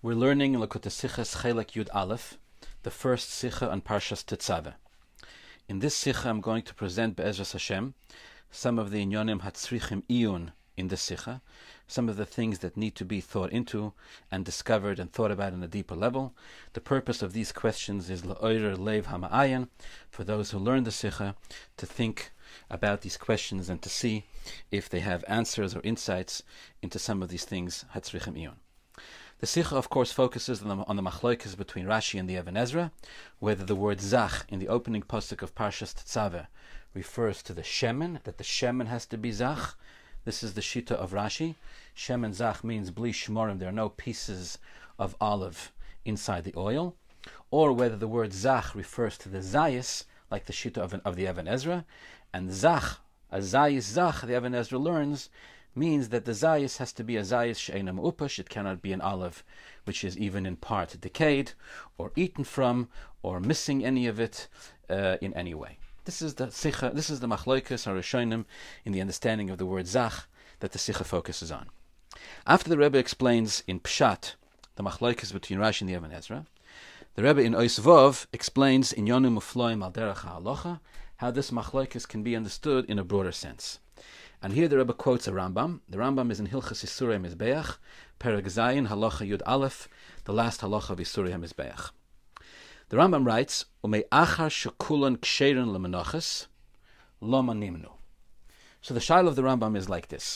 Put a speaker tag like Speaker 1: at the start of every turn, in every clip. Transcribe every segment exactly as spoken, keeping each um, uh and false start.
Speaker 1: We're learning Likutei Sichos Chelek Yud Aleph, the first Sicha on Parshas Tetzaveh. In this Sicha, I'm going to present Be'ezras Hashem some of the Inyonim Hatzrichim Iyun in this Sicha, some of the things that need to be thought into and discovered and thought about on a deeper level. The purpose of these questions is La'orer Lev Hama'ayin, for those who learn the Sicha, to think about these questions and to see if they have answers or insights into some of these things Hatzrichim Iyun. The Sicha, of course, focuses on the, on the machlokes between Rashi and the Even Ezra, whether the word Zach in the opening pasuk of Parshas Tetzaveh refers to the shemen, that the shemen has to be Zach. This is the shita of Rashi. Shemen Zach means bli shmorim, there are no pieces of olive inside the oil. Or whether the word Zach refers to the Zayis, like the shita of, of the Even Ezra. And Zach, a Zayis Zach, the Even Ezra learns, means that the Zayis has to be a Zayis she'ena me'upash. It cannot be an olive which is even in part decayed, or eaten from, or missing any of it uh, in any way. This is the Sicha, this is the Machloikas HaRishonim in the understanding of the word Zach that the Sicha focuses on. After the Rebbe explains in Pshat the Machloikas between Rashi and the Even Ezra, the Rebbe in Ois Vov explains in Yonim Ufloim Al Derech HaHalocha how this Machloikas can be understood in a broader sense. And here the Rebbe quotes a Rambam. The Rambam is in Hilchas Isurei Mizbeach, Perek Zayin, Halacha Yud Aleph, the last halacha of Isurei Mizbeach. The Rambam writes, Umei achar shekulan ksherin lemenachas, loma nimnu. So the shaila of the Rambam is like this.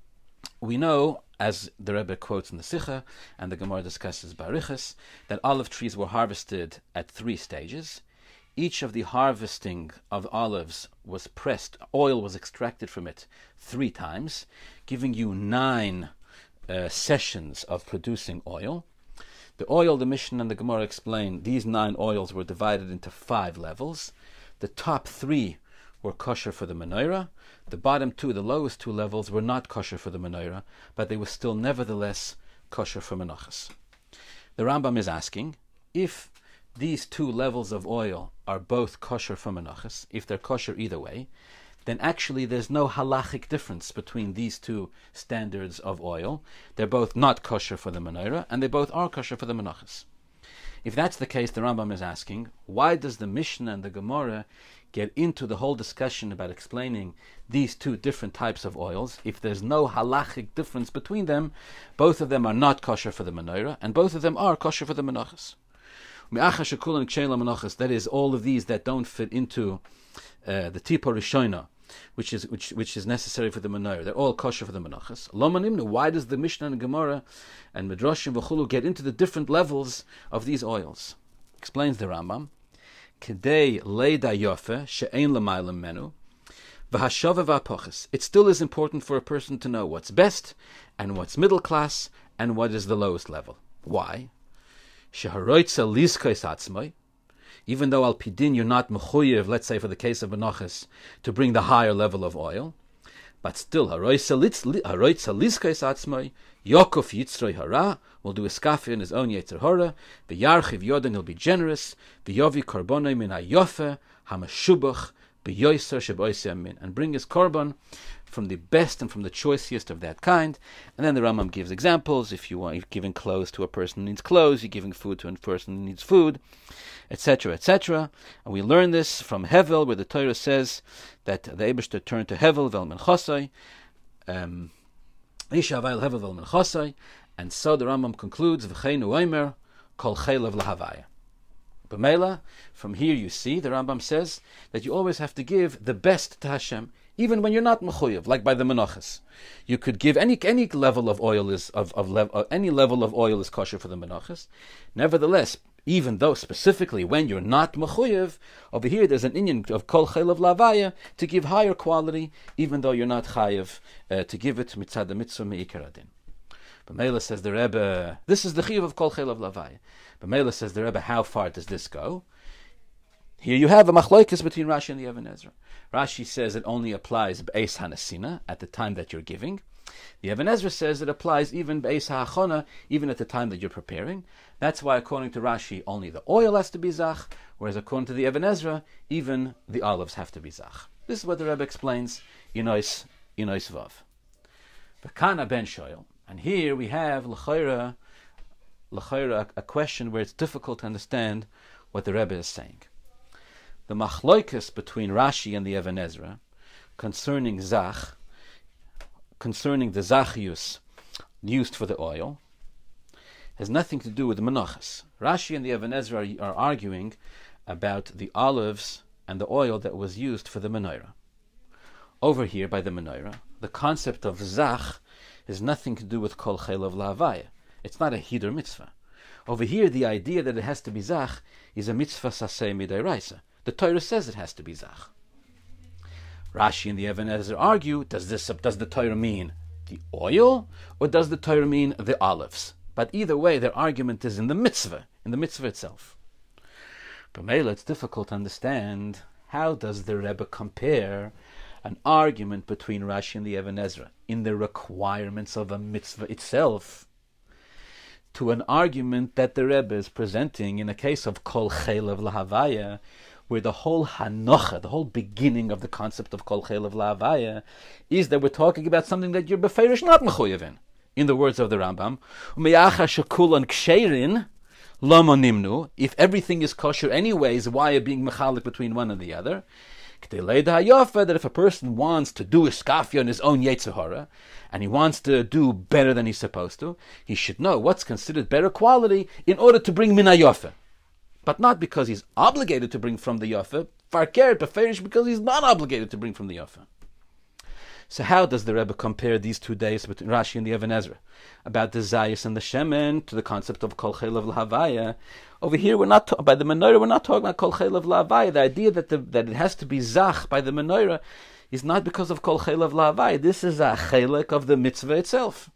Speaker 1: We know, as the Rebbe quotes in the Sicha, and the Gemara discusses Barichas, that olive trees were harvested at three stages. Each of the harvesting of olives was pressed, oil was extracted from it three times, giving you nine uh, sessions of producing oil. The oil, the Mishnah and the Gemara explain, these nine oils were divided into five levels. The top three were kosher for the menorah. The bottom two, the lowest two levels, were not kosher for the menorah, but they were still nevertheless kosher for menachas. The Rambam is asking, if these two levels of oil are both kosher for menachas, if they're kosher either way, then actually there's no halachic difference between these two standards of oil. They're both not kosher for the menorah, and they both are kosher for the menachas. If that's the case, the Rambam is asking, why does the Mishnah and the Gemara get into the whole discussion about explaining these two different types of oils if there's no halachic difference between them? Both of them are not kosher for the menorah, and both of them are kosher for the menachas. That is, all of these that don't fit into uh, the Tipo Rishona, which is which which is necessary for the menorah, they're all kosher for the menachas. Why does the Mishnah and Gemara and Midrashim v'chulu get into the different levels of these oils? Explains the Rambam. Kedei leida yofe she'ein l'maylam menu v'hashava v'apoches. It still is important for a person to know what's best and what's middle class and what is the lowest level. Why? Sheharoitza liskais atzmai, even though al pidin you're not mechuyev, let's say for the case of menachas, to bring the higher level of oil, but still haroitza liskais atzmai, Yokov yitzroi hara will do a skafi in his own yetzer hara, v'yarchiv yodan, he'll be generous, v'yovi karbonai min hayofe hamashubach b'yoyser sheboisei min, and bring his korban from the best and from the choicest of that kind. And then the Rambam gives examples. If you want, you're giving clothes to a person who needs clothes, you're giving food to a person who needs food, et cetera, et cetera. And we learn this from Hevel, where the Torah says that the Eibishter turned to Hevel vel menchosai, um, Isha avail Hevel vel menchosai, and so the Rambam concludes v'cheinu oimer kol chaylev lahavaya. B'meila, from here you see the Rambam says that you always have to give the best to Hashem, even when you're not mechuyev, like by the menachas. You could give any any level of oil is of of lev, uh, any level of oil is kosher for the menachas. Nevertheless, even though specifically when you're not mechuyev, over here there's an inyan of kol chaylev lavaya to give higher quality, even though you're not chayev uh, to give it mitzad the mitzvah meikar adin. B'meila says the Rebbe, this is the chiyuv of kol chaylev lavaya. B'meila says the Rebbe, how far does this go? Here you have a machloikas between Rashi and the Even Ezra. Rashi says it only applies b'eis hanasina, at the time that you're giving. The Even Ezra says it applies even b'eis ha'achona, even at the time that you're preparing. That's why, according to Rashi, only the oil has to be zach, whereas according to the Even Ezra, even the olives have to be zach. This is what the Rebbe explains in Ois Vav. V'kana ben shoyel, and here we have l'chayra l'chayra, a question where it's difficult to understand what the Rebbe is saying. The machloikus between Rashi and the Even Ezra concerning zach, concerning the zachius used for the oil, has nothing to do with the menachas. Rashi and the Even Ezra are, are arguing about the olives and the oil that was used for the menorah. Over here by the menorah, the concept of zach has nothing to do with kol chelav lahavaya. It's not a hidur mitzvah. Over here, the idea that it has to be zach is a mitzvah saseh midairaisa. The Torah says it has to be zach. Rashi and the Even Ezra argue, does this does the Torah mean the oil, or does the Torah mean the olives? But either way, their argument is in the mitzvah, in the mitzvah itself. But Mela, it's difficult to understand, how does the Rebbe compare an argument between Rashi and the Even Ezra in the requirements of a mitzvah itself to an argument that the Rebbe is presenting in a case of kol chelav lahavaya, where the whole hanocha, the whole beginning of the concept of kol chelav lahavaya, is that we're talking about something that you're beferish not mechuyev in. In the words of the Rambam, u'meyacha shekulan ksherin lama nimnu. If everything is kosher anyways, why are being mechalik between one and the other? That if a person wants to do iskafia on his own yetzer hara, and he wants to do better than he's supposed to, he should know what's considered better quality in order to bring min hayofa. But not because he's obligated to bring from the yofa, farkeret beferish, because he's not obligated to bring from the yofa. So how does the Rebbe compare these two days between Rashi and the Even Ezra about the zayis and the shemen to the concept of kol chelav lahavaya? Over here, we're not ta- by the menorah. We're not talking about kol chelav lahavaya. The idea that the, that it has to be zach by the menorah is not because of kol chelav lahavaya. This is a chelek of the mitzvah itself.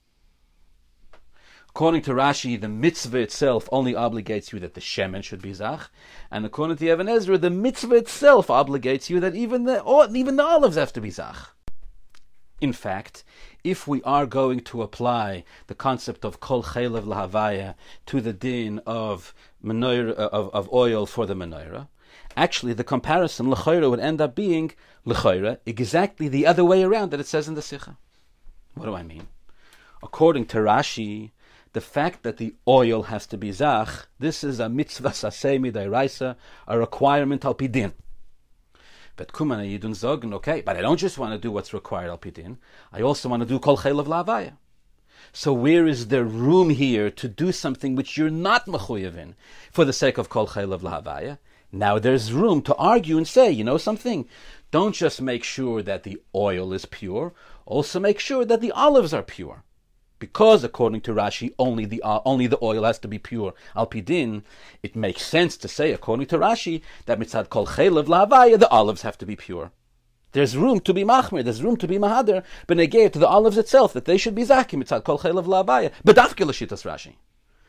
Speaker 1: According to Rashi, the mitzvah itself only obligates you that the shemen should be zach, and according to Even Ezra, the mitzvah itself obligates you that even the even the olives have to be zach. In fact, if we are going to apply the concept of kol chelav lahavaya to the din of menorah, of, of oil for the menorah, actually the comparison l'chayra would end up being l'chayra exactly the other way around that it says in the Sikha. What do I mean? According to Rashi, the fact that the oil has to be zach, this is a mitzvah saseh midairaisa, a requirement al pi din. But Kumana Yidun Zogan, okay, but I don't just want to do what's required al pidin, I also want to do kol chelav lahavaya. So where is there room here to do something which you're not mechuyev in for the sake of kol chelav lahavaya? Now there's room to argue and say, you know something, don't just make sure that the oil is pure, also make sure that the olives are pure. Because according to Rashi, only the uh, only the oil has to be pure al pidin, it makes sense to say, according to Rashi, that mitzad kol chelav lahavaya, the olives have to be pure. There's room to be machmir, there's room to be mahader, but negate to the olives itself, that they should be zaki mitzad kol chelav lahavaya, bedafke l'shitas Rashi.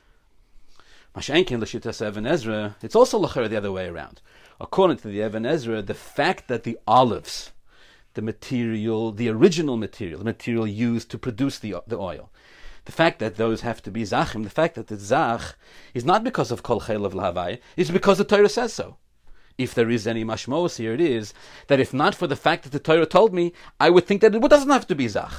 Speaker 1: Mashenkin l'shitas Even Ezra, it's also l'chera the other way around. According to the Even Ezra, the fact that the olives, the material, the original material, the material used to produce the the oil, the fact that those have to be zachim, the fact that it's zach, is not because of kol chelav lahavaya, it's because the Torah says so. If there is any mashmos here, it is that if not for the fact that the Torah told me, I would think that it doesn't have to be zach.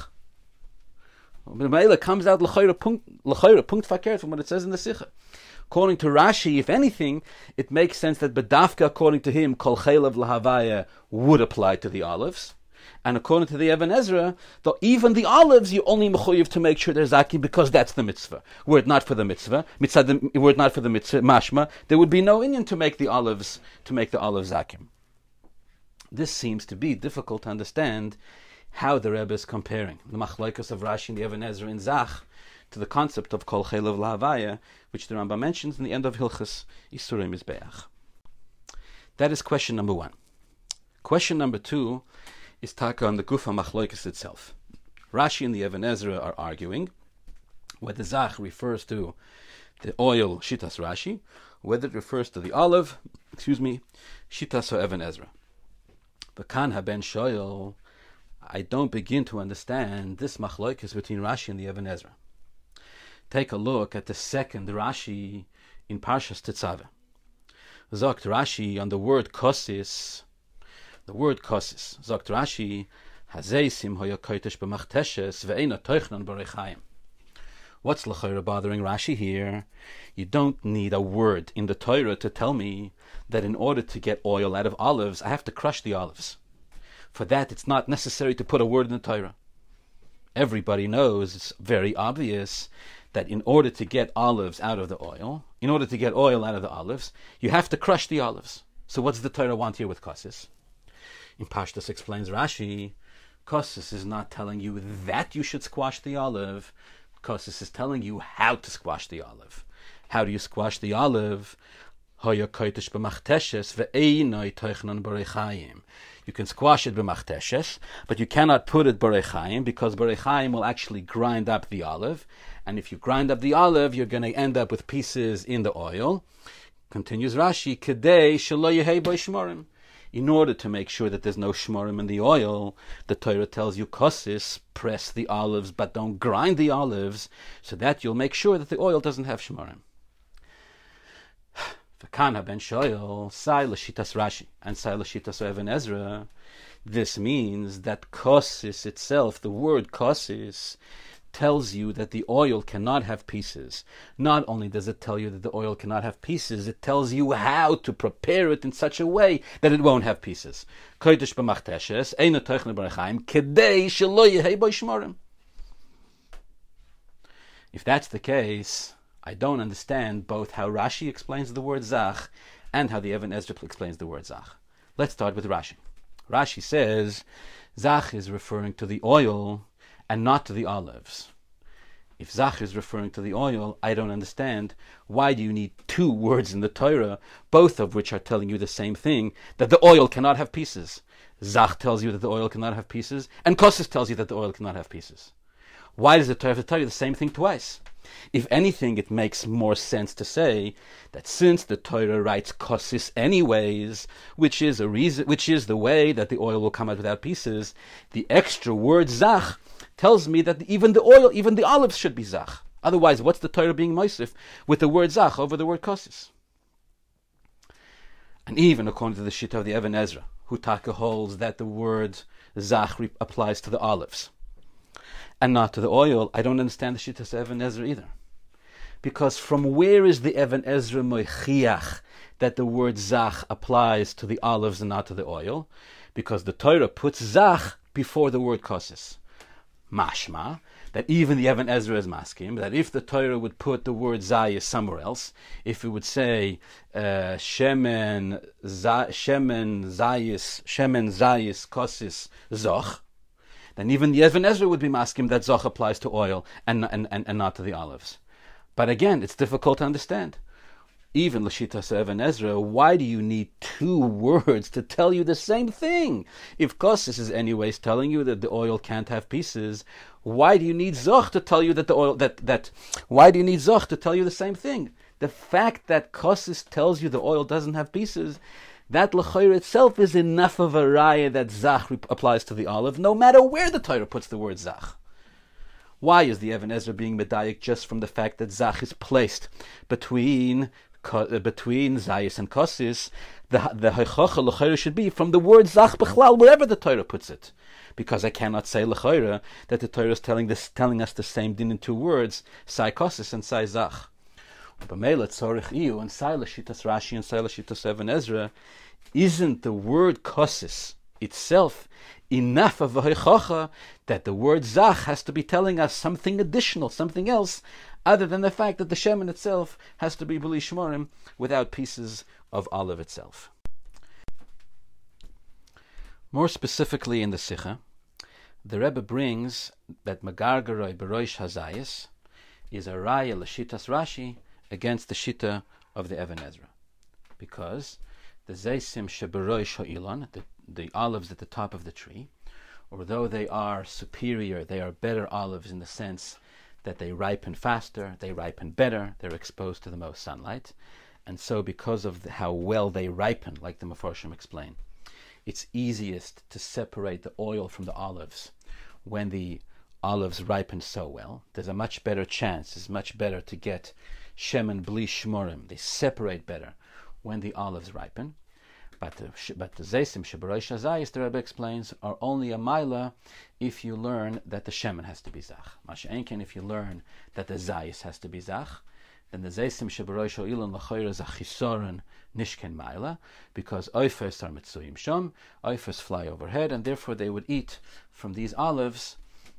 Speaker 1: But Meila comes out l'chayra punkt fakert from what it says in the Sikha. According to Rashi, if anything, it makes sense that bedafka, according to him, kol chelav lahavaya would apply to the olives. And according to the Even Ezra, though even the olives, you only mechuyev to make sure they're zaki because that's the mitzvah. Were it not for the mitzvah, mitzvah were it not for the mitzvah, mashma, there would be no inyan to make the olives to make the olives zakim. This seems to be difficult to understand how the Rebbe is comparing the machlokes of Rashi and the Even Ezra in zach to the concept of kol chelav lahavaya, which the Rambam mentions in the end of Hilchas Isurim Mizbeach. That is question number one. Question number two is taka on the Gufa Machlokes itself. Rashi and the Even Ezra are arguing whether zach refers to the oil shitas Rashi, whether it refers to the olive, excuse me, shitas or Even Ezra. But kan haben shoyel, I don't begin to understand this machlokes between Rashi and the Even Ezra. Take a look at the second Rashi in Parshas Tetzaveh. Zogt Rashi on the word kosis. The word kosis, sagt Rashi, hazeisim hoya koitesh b'machteshes ve'ena toichnan b'reichayim. What's l'chayra bothering Rashi here? You don't need a word in the Torah to tell me that in order to get oil out of olives, I have to crush the olives. For that, it's not necessary to put a word in the Torah. Everybody knows, it's very obvious, that in order to get olives out of the oil, in order to get oil out of the olives, you have to crush the olives. So what does the Torah want here with kosis? In Pashtus explains Rashi, kosis is not telling you that you should squash the olive. Kosis is telling you how to squash the olive. How do you squash the olive? You can squash it b'machteshes, but you cannot put it b'reichayim, because b'reichayim will actually grind up the olive, and if you grind up the olive, you're going to end up with pieces in the oil. Continues Rashi, Kedei shelo yehei bo shmorim. In order to make sure that there's no shmorim in the oil, the Torah tells you kosis, press the olives, but don't grind the olives, so that you'll make sure that the oil doesn't have shmorim. V'kan ben shoyel, sai l'shitas Rashi, and sai l'shitas Even Ezra. This means that kosis itself, the word kosis, tells you that the oil cannot have pieces. Not only does it tell you that the oil cannot have pieces, it tells you how to prepare it in such a way that it won't have pieces. Kodesh b'machteshes, eino toichne b'reichayim, kedei shelo yehei bo shmorim. If that's the case, I don't understand both how Rashi explains the word zach and how the Even Ezra explains the word zach. Let's start with Rashi. Rashi says zach is referring to the oil and not to the olives. If zach is referring to the oil, I don't understand why do you need two words in the Torah, both of which are telling you the same thing, that the oil cannot have pieces. Zach tells you that the oil cannot have pieces, and kosis tells you that the oil cannot have pieces. Why does the Torah have to tell you the same thing twice? If anything, it makes more sense to say that since the Torah writes kosis anyways, which is a reason, which is the way that the oil will come out without pieces, the extra word zach tells me that even the oil, even the olives should be zach. Otherwise, what's the Torah being moisif with the word zach over the word kosis? And even according to the Shita of the Even Ezra, who taka holds that the word zach applies to the olives and not to the oil, I don't understand the Shita of Even Ezra either. Because from where is the Even Ezra moichiach that the word zach applies to the olives and not to the oil? Because the Torah puts zach before the word kosis. Mashma, that even the Even Ezra is maskim, that if the Torah would put the word zayis somewhere else, if it would say uh, shemen, za, shemen zayis, shemen zayis kosis zoch, then even the Even Ezra would be maskim that zoch applies to oil and, and, and, and not to the olives. But again, it's difficult to understand. Even l'shitas Even Ezra, why do you need two words to tell you the same thing? If kosis is anyways telling you that the oil can't have pieces, why do you need zoch to tell you that the oil that that? Why do you need zoch to tell you the same thing? The fact that kosis tells you the oil doesn't have pieces, that l'chayr itself is enough of a raya that zach applies to the olive, no matter where the Torah puts the word zach. Why is the Even Ezra being medayik just from the fact that zach is placed between between zayis and kosis? The the hechachah l'chayr should be from the word zach b'chlal, wherever the Torah puts it, because I cannot say l'chayr that the Torah is telling this telling us the same din in two words, sai kosis and sai zach. B'meila tzorich iu and sai l'shitas Rashi and sai l'shitas Even Ezra, isn't the word kosis itself enough of a hechachah that the word zach has to be telling us something additional, something else, other than the fact that the shemen itself has to be b'li shmorim without pieces of olive itself. More specifically in the Sikha, the Rebbe brings that Magargaroi Beroish Hazayis is a raya l'shitas Rashi against the shita of the Even Ezra, because the Zeisim Sheberoish Ha'ilon, the, the olives at the top of the tree, although they are superior, they are better olives in the sense that they ripen faster, they ripen better, they're exposed to the most sunlight, and so because of the, how well they ripen, like the Mefarshim explain, it's easiest to separate the oil from the olives when the olives ripen so well. There's a much better chance, it's much better to get shemen bli shmorim, they separate better when the olives ripen. But the, but the Zeisim Sheberosh Hazayis, the Rebbe explains, are only a Maila if you learn that the Shemen has to be Zach. Masha Enken, if you learn that the Zayis has to be Zach, then the Zeisim Sheberosh Ha'ilon L'choyer is a Chisoren Nishken Maila, because Oifers are Mitzuyim Shom, Oifers fly overhead, and therefore they would eat from these olives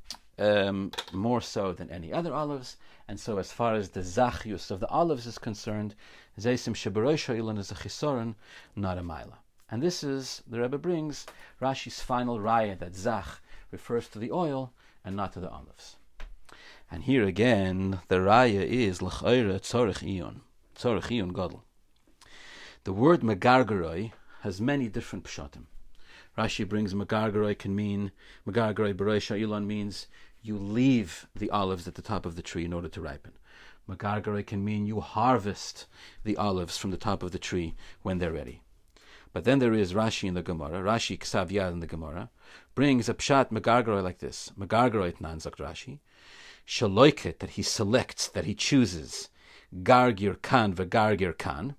Speaker 1: um, more so than any other olives. And so as far as the Zachius of the olives is concerned, Zeisim Sheberosh Ha'ilon is a Chisoren, not a Maila. And this is, the Rebbe brings, Rashi's final raya, that Zach refers to the oil and not to the olives. And here again, the raya is L'chayre Tzorech Iyon, Tzorech Iyon Gadol. The word Megargeroi has many different pshatim. Rashi brings Megargeroi can mean, Megargeroi Berosh Ha'ilon means you leave the olives at the top of the tree in order to ripen. Megargeroi can mean you harvest the olives from the top of the tree when they're ready. But then there is Rashi in the Gemara, Rashi Ksav Yad in the Gemara, brings a pshat Megargeroi like this. Megargeroi Tnan, sagt Rashi, Shaloiket, that he selects, that he chooses, Gargir Kan v'Gargir Kan,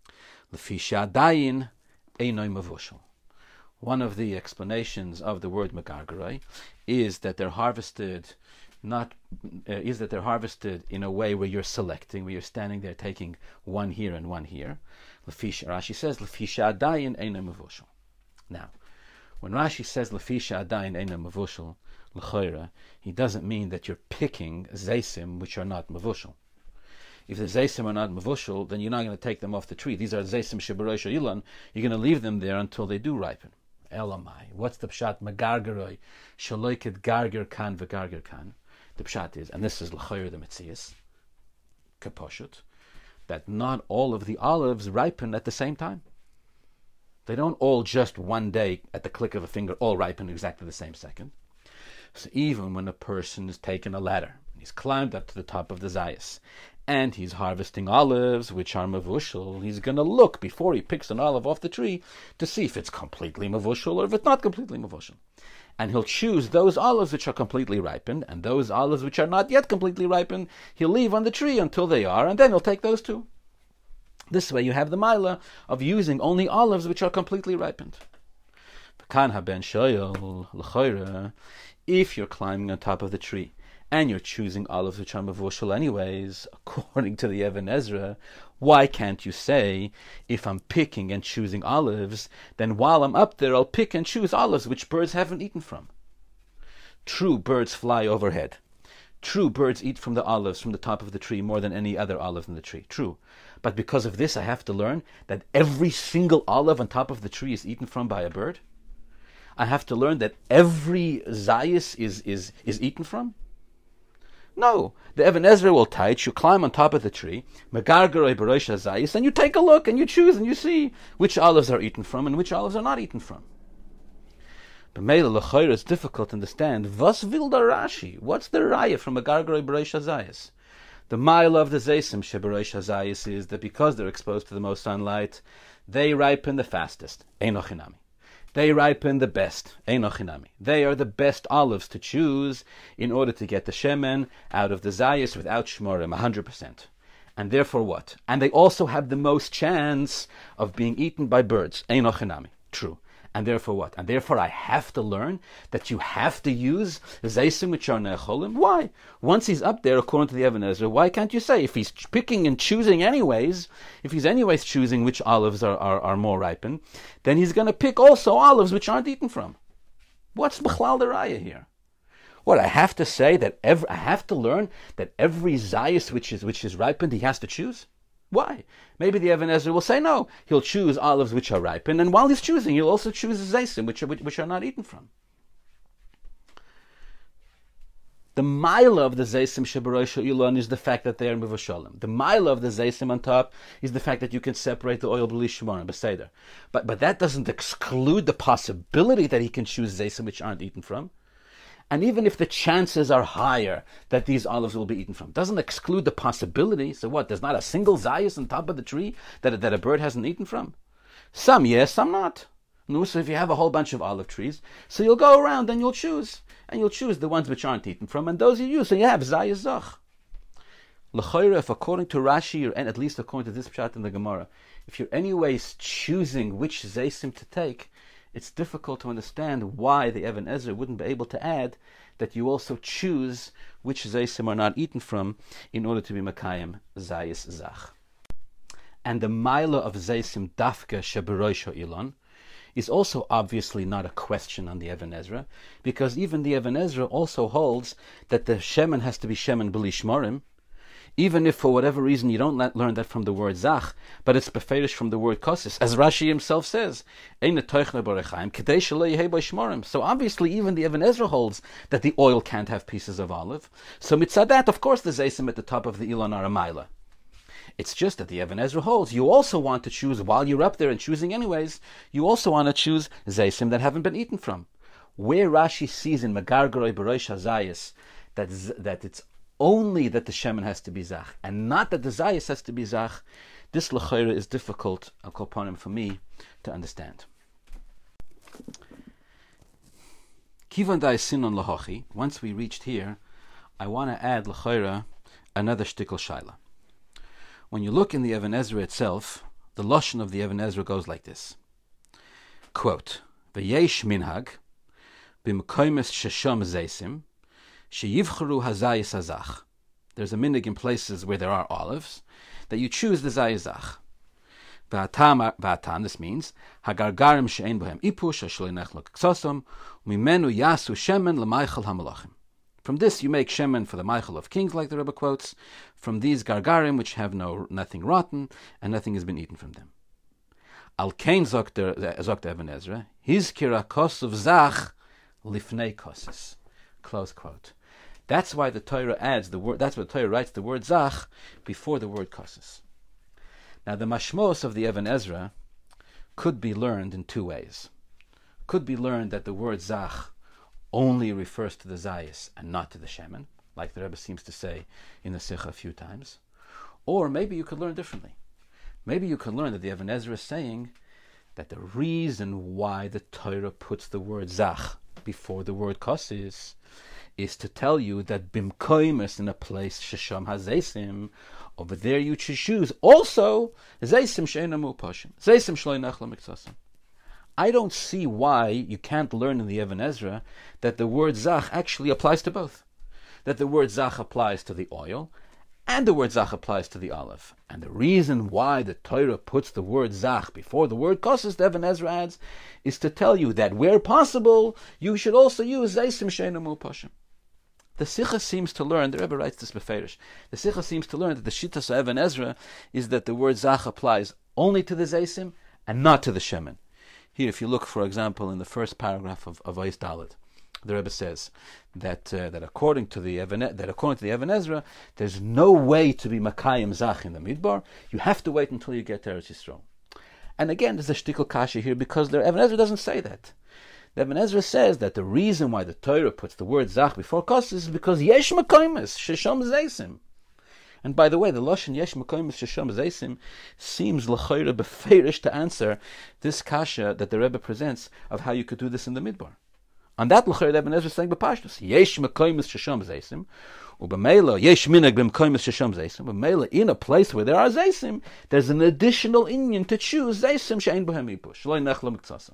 Speaker 1: L'fisha Dayin Einoi Mavushal. One of the explanations of the word Megargeroi is that they're harvested not uh, is that they're harvested in a way where you're selecting, where you're standing there taking one here and one here. L'fisha, Rashi says, L'fisha Dayin Einoi Mavushal. Now, when Rashi says L'fisha Dayin Einoi Mavushal, L'choira, he doesn't mean that you're picking Zeisim which are not Mavushal. If the Zeisim are not Mavushal, then you're not going to take them off the tree. These are Zeisim Sheberosh Ha'ilon. You're going to leave them there until they do ripen. Elamai. What's the pshat? Megargeroi. Shaloiket Garger Kan v'Garger Kan. The pshat is, and this is L'choira the Metzias, Kaposhut, that not all of the olives ripen at the same time. They don't all just one day, at the click of a finger, all ripen exactly the same second. So even when a person is taking a ladder, and he's climbed up to the top of the Zayas, and he's harvesting olives, which are mavushal, he's going to look before he picks an olive off the tree to see if it's completely mavushal or if it's not completely mavushal. And he'll choose those olives which are completely ripened, and those olives which are not yet completely ripened, he'll leave on the tree until they are, and then he'll take those too. This way you have the Maila of using only olives which are completely ripened. If you're climbing on top of the tree, and you're choosing olives which are mavushal anyways, according to the Even Ezra, why can't you say, if I'm picking and choosing olives, then while I'm up there I'll pick and choose olives which birds haven't eaten from? True, birds fly overhead. True, birds eat from the olives from the top of the tree more than any other olive in the tree. True. But because of this I have to learn that every single olive on top of the tree is eaten from by a bird? I have to learn that every zayis is, is, is eaten from? No, the Even Ezra will teach you climb on top of the tree, Megargeroi Berosh Hazayis, and you take a look and you choose and you see which olives are eaten from and which olives are not eaten from. But Meila L'choira is difficult to understand. Was will the Rashi? What's the raya from Megargeroi Berosh Hazayis? The mile of the Zeisim Sheberosh Hazayis is that because they're exposed to the most sunlight, they ripen the fastest. Einoch Hinami. They ripen the best. Einoch Hinami. They are the best olives to choose in order to get the shemen out of the zayis without shmorim, one hundred percent. And therefore what? And they also have the most chance of being eaten by birds. Einoch Hinami. True. And therefore what? And therefore I have to learn that you have to use Zeisim which are ne'echolim. Why? Once he's up there, according to the Even Ezra, why can't you say, if he's picking and choosing anyways, if he's anyways choosing which olives are, are, are more ripened, then he's going to pick also olives which aren't eaten from. What's B'chlal the Raya here? What, I have to say that every, I have to learn that every Zayis which is, which is ripened, he has to choose? Why? Maybe the Even Ezra will say no. He'll choose olives which are ripened, and while he's choosing, he'll also choose zeisim which are, which are not eaten from. The mile of the zeisim sheberosh ha'ilon is the fact that they are mivushalim. The mile of the zeisim on top is the fact that you can separate the oil b'li shmona b'seder. But but that doesn't exclude the possibility that he can choose zeisim which aren't eaten from. And even if the chances are higher that these olives will be eaten from, doesn't exclude the possibility. So what? There's not a single zayas on top of the tree that, that a bird hasn't eaten from? Some yes, some not. No, so if you have a whole bunch of olive trees, so you'll go around and you'll choose. And you'll choose the ones which aren't eaten from, and those you use. So you have zayas zach. L'chayra, if according to Rashi, or and at least according to this pshat in the Gemara, if you're anyways choosing which zeisim to take, it's difficult to understand why the Even Ezra wouldn't be able to add that you also choose which zeisim are not eaten from in order to be Makayim Zayis Zach. And the Maila of zeisim dafka sheberoisho ilon is also obviously not a question on the Even Ezra, because even the Even Ezra also holds that the shemen has to be shemen b'li shmorim, even if for whatever reason you don't learn that from the word zach, but it's beferish from the word kosis, as Rashi himself says. So obviously even the Even Ezra holds that the oil can't have pieces of olive. So mitzad that, of course the zeisim at the top of the ilon are a maila. It's just that the Even Ezra holds you also want to choose, while you're up there and choosing anyways, you also want to choose zeisim that haven't been eaten from. Where Rashi sees in Megargaroi B'Rosh HaZayis that, that it's only that the shemen has to be zach, and not that the zayis has to be zach, this l'chayra is difficult, I'll call upon him for me, to understand. Kivan dai sinon lahochi, once we reached here, I want to add l'chayra another shtickle shaila. When you look in the Even Ezra itself, the lashon of the Even Ezra goes like this. Quote, V'yesh minhag, b'mkoymes shesham zeisim, Sheyivcharu hazayis hazach. There's a minig in places where there are olives that you choose the zayizach. V'atam, this means hagargarim she'ein bohem ipush hashloinech l'ksosom umimenu yasu shemen l'maychel hamalachim. From this you make shemen for the maychel of kings, like the Rebbe quotes, from these gargarim which have no nothing rotten and nothing has been eaten from them. Al kain zokt the Even Ezra, his kira kosov zach lifnei kosis. Close quote. That's why the Torah adds the word. That's why the Torah writes the word zach before the word kosis. Now, the mashmos of the Even Ezra could be learned in two ways. Could be learned that the word zach only refers to the zayis and not to the shemen, like the Rebbe seems to say in the Sikha a few times. Or maybe you could learn differently. Maybe you could learn that the Even Ezra is saying that the reason why the Torah puts the word zach before the word kosis is to tell you that bimkoimus, in a place shesham hazeisim, over there you should choose also zeisim she'enamu pashim, zeisim shloinech lemiksasim. I don't see why you can't learn in the Even Ezra that the word zach actually applies to both. That the word zach applies to the oil, and the word zach applies to the olive. And the reason why the Torah puts the word zach before the word kosis, the Even Ezra adds, is to tell you that where possible, you should also use zeisim she'enamu pashim. The Sikha seems to learn, the Rebbe writes this beferish, the Sikha seems to learn that the Shittas of Even Ezra is that the word zach applies only to the zeisim and not to the shemen. Here, if you look, for example, in the first paragraph of, of Ois Dalet, the Rebbe says that uh, that according to the Even, that according to the Even Ezra, there's no way to be Makayim Zach in the Midbar. You have to wait until you get to Eretz Yisrael. And again, there's a shtickle kasha here because the Even Ezra doesn't say that. The Even Ezra says that the reason why the Torah puts the word zach before kosis is because yesh makoimus shesham zeisim. And by the way, the lashon yesh makoimus shesham zeisim seems l'chayra beferish to answer this kasha that the Rebbe presents of how you could do this in the Midbar. On that l'chayra, the Even Ezra is saying b'pashtus yesh makoimus shesham zeisim, u'b'meila yesh minag b'makoimus shesham zeisim. B'meila, in a place where there are zeisim, there's an additional inyan to choose zeisim she'ein bohem ipush lo nech lo miktsasam.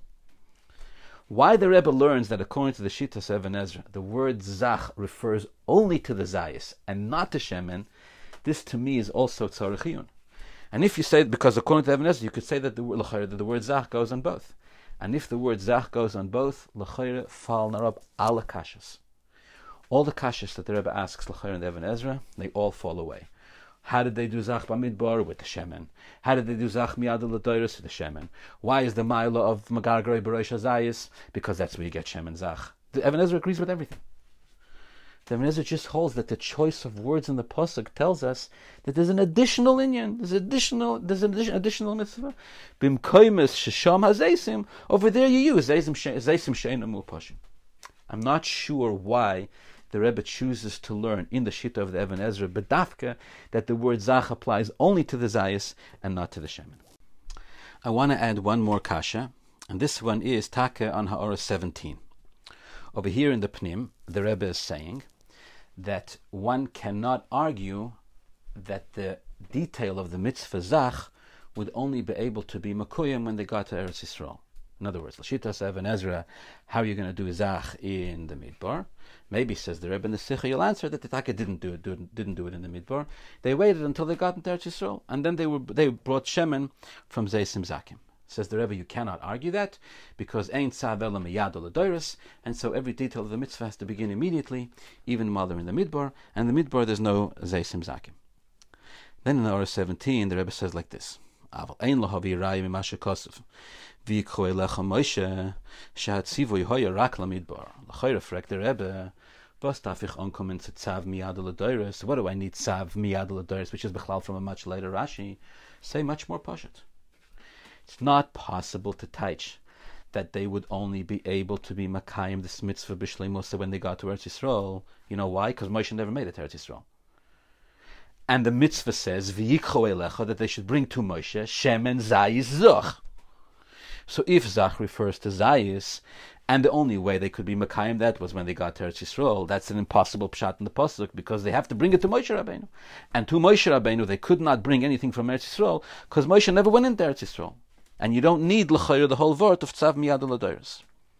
Speaker 1: Why the Rebbe learns that according to the Shittas Even Ezra, the word zach refers only to the zayis and not to shemen, this to me is also tzarechiyun. And if you say, because according to Even Ezra, you could say that the, that the word zach goes on both. And if the word zach goes on both, l'chayre fal narab ala kashas. All the kashas that the Rebbe asks l'chayre and Even Ezra, they all fall away. How did they do Zach Bamidbar with the Shemen? How did they do Zach Miyad L'Doiris with the Shemen? Why is the Maila of Magargrei B'Rosh HaZayis? Because that's where you get Shemen Zach. The Even Ezra agrees with everything. The Even Ezra just holds that the choice of words in the Pasuk tells us that there's an additional inyan, there's additional, there's an additional, additional mitzvah. Bimkoimus Shesham HaZaysim, over there you use Zaysim She'enamu Pashim. I'm not sure why the Rebbe chooses to learn in the Shita of the Even Ezra, B'dafka, that the word Zach applies only to the Zayis and not to the Shemen. I want to add one more kasha, and this one is Taka on Ha'orah seventeen. Over here in the Pnim, the Rebbe is saying that one cannot argue that the detail of the mitzvah zach would only be able to be makuyim when they got to Eretz Yisrael. In other words, L'shitas Even Ezra, how are you going to do zach in the midbar? Maybe, says the Rebbe in the Sikha, you'll answer that the Taka didn't do it, didn't do it in the midbar. They waited until they got into Eretz Yisrael, and then they were they brought shemen from Zeisim Zakim. Says the Rebbe, you cannot argue that, because Ein Tzav Ela Miyad Oladoris, and so every detail of the mitzvah has to begin immediately, even while they're in the midbar, and in the midbar there's no Zeisim Zakim. Then in the Orah seventeen, the Rebbe says like this: Aval Ein Lahavi Raya Mimasha Kosov, V'Yikhu Elecha Moshe, Shehatzivu Yehoya Rak LaMidbar. L'chayra frek the Rebbe, Vos Tafich Onkommen to Tzav Miyad Oladoris. What do I need Tzav Miyad Oladoris, which is Bechlal from a much later Rashi? Say much more Pashat. It's not possible to teach that they would only be able to be Makayim this mitzvah b'shlei Musa when they got to Eretz Yisrael. You know why? Because Moshe never made it to Eretz Yisrael. And the mitzvah says V'yikchu elecha, that they should bring to Moshe shemen zayis zoch. So if zach refers to zayis, and the only way they could be Makayim that was when they got to Eretz Yisrael, that's an impossible pshat in the pasuk, because they have to bring it to Moshe Rabbeinu. And to Moshe Rabbeinu they could not bring anything from Eretz Yisrael, because Moshe never went into Eretz Yisrael. And you don't need l'chayr the whole word of tzav miyad oladoros.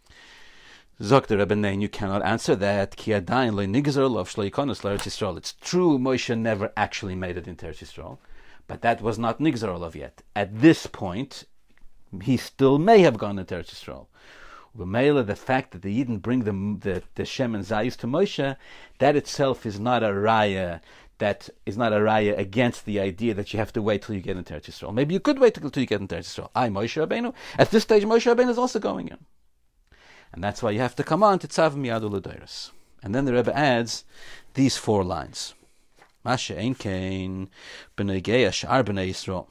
Speaker 1: Zok the Rebbe Nein, you cannot answer that. Ki adayin lo nigzer lo shlo yikonos l'Eretz Yisrael. It's true Moshe never actually made it into Eretz Yisrael, but that was not nigzer olav yet. At this point, he still may have gone into Eretz Yisrael. B'meila, the fact that they didn't bring the the, the Shem and Zayis to Moshe, that itself is not a raya. That is not a raya against the idea that you have to wait till you get into Eretz Yisrael. Maybe you could wait till you get into Eretz Yisrael. I, Moshe Rabbeinu. At this stage, Moshe Rabbeinu is also going in. And that's why you have to come on to Tzav Miyad Oladoros. And then the Rebbe adds these four lines. Masha ein kein b'negei ashar b'nei Yisrael.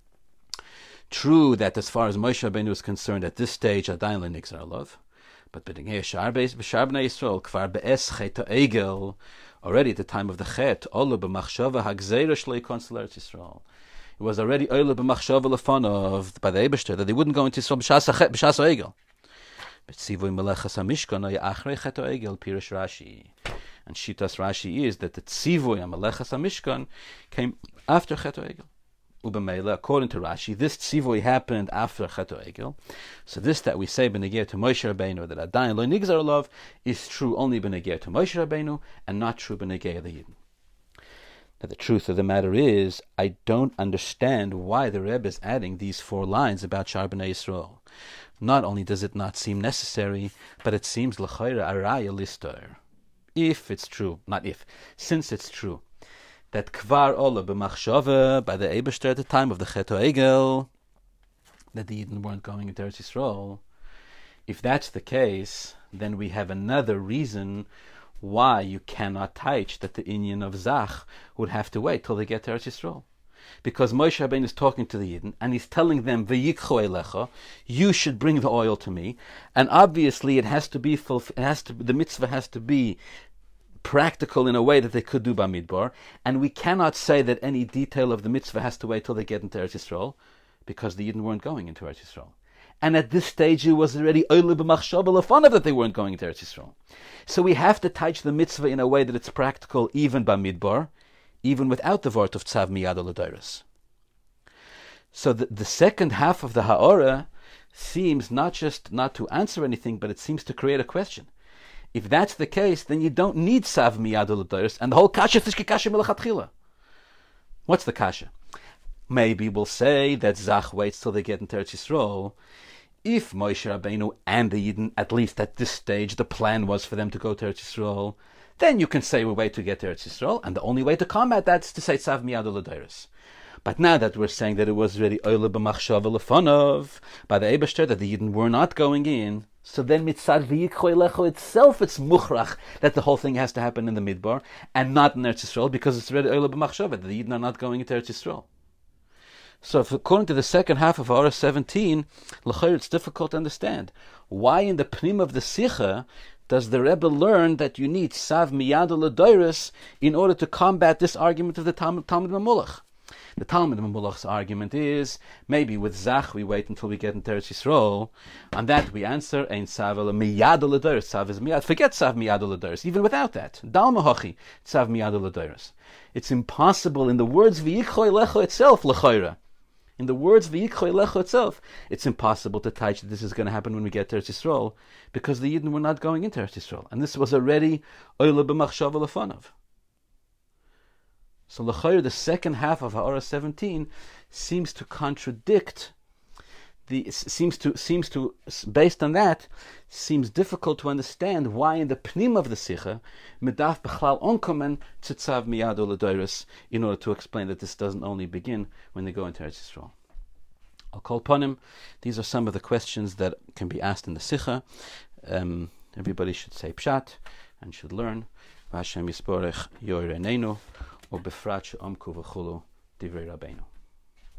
Speaker 1: True that as far as Moshe Rabbeinu is concerned, at this stage, Adayin le'nigzar alav. But b'negei ashar b'nei Yisrael, kvar be'es chet ha'egel, already at the time of the Chet, Ola b'machshava ha'gzeira shlei konsel Eretz Yisrael. It was already Ola b'machshava lefanov by the Eibishter that they wouldn't go into Yisrael b'shas ha'egel. But tzivui melechas ha'mishkan oya achrei chet ha'egel pirish Rashi. And Shitas Rashi is that the tzivui melechas ha'mishkan came after chet ha'egel. Ubamela, according to Rashi, this tzivui happened after Chet Egel. So this that we say b'negei to Moshe Rabbeinu, that Adayin lo nigzar alav, is true only b'negei to Moshe Rabbeinu, and not true b'negei the Yidden. Now the truth of the matter is, I don't understand why the Rebbe is adding these four lines about Shar B'nai Yisrael. Not only does it not seem necessary, but it seems l'chayra araya listor. If it's true, not if, since it's true, that kvar ola b'machshava by the Eibishter at the time of the Chet Egel, that the Yidden weren't going into Eretz Yisrael. If that's the case, then we have another reason why you cannot teach that the inyan of Zach would have to wait till they get to Eretz Yisrael. Because Moshe Rabbeinu is talking to the Yidden, and he's telling them, V'yikchu elecha, you should bring the oil to me, and obviously it has to be, fulf- it has to, the mitzvah has to be practical in a way that they could do Bamidbar, and we cannot say that any detail of the mitzvah has to wait till they get into Eretz Yisrael, because the Yidden weren't going into Eretz Yisrael. And at this stage it was already oile b'machshava lefanov that they weren't going into Eretz Yisrael. So we have to teach the mitzvah in a way that it's practical even Bamidbar, even without the word of Tzav Miyad Oladoros. So the, the second half of the Ha'orah seems not just not to answer anything, but it seems to create a question. If that's the case, then you don't need Tzav Miyad Oladoros, and the whole kasha is kasha melachatchila. What's the kasha? Maybe we'll say that Zach waits till they get into Eretz Yisrael. If Moshe Rabbeinu and the Yidden, at least at this stage, the plan was for them to go to Eretz Yisrael, then you can say we wait to get to Eretz Yisrael, and the only way to combat that is to say Tzav Miyad Oladoros. But now that we're saying that it was already oile b'machshava lefanov by the Eibishter, that the Yidden were not going in, so then mitzad v'yikchu elecho itself, it's muchrach that the whole thing has to happen in the Midbar and not in Eretz Yisrael, because it's already oile b'machshava that the Yidden are not going into Eretz Yisrael. So if, according to the second half of Orah seventeen, l'chayr, it's difficult to understand why in the pnim of the Sikha does the Rebbe learn that you need Tzav Miyad Oladoros in order to combat this argument of the Talmud Talmud Mamulach. The Talmud Mamulach's argument is, maybe with Zach we wait until we get into Eretz Yisrael. On that we answer, Ein Tzav ela miyad l'doros. Tzav is miyad. Forget Tzav miyad l'doros. Even without that. Dal mahochi, Tzav miyad l'doros. It's impossible in the words V'yikcho Elecha itself, l'chayra. In the words V'yikcho Elecha itself, it's impossible to teach that this is going to happen when we get to Eretz Yisrael, because the Yidden were not going into Eretz Yisrael. And this was already Oila b'machshava l'fanav. So l'chayr, the second half of Ha'ara seventeen seems to contradict the seems to seems to based on that seems difficult to understand why in the pnim of the Sikha medaf b'chlal onkomen tzitzav miyad l'doros, in order to explain that this doesn't only begin when they go into Eretz Yisrael. I'll call upon him. These are some of the questions that can be asked in the Sikha. Um, everybody should say pshat and should learn. V'Hashem yisborech yoreneinu. ובפרט שעמקו וכולו דברי רבנו.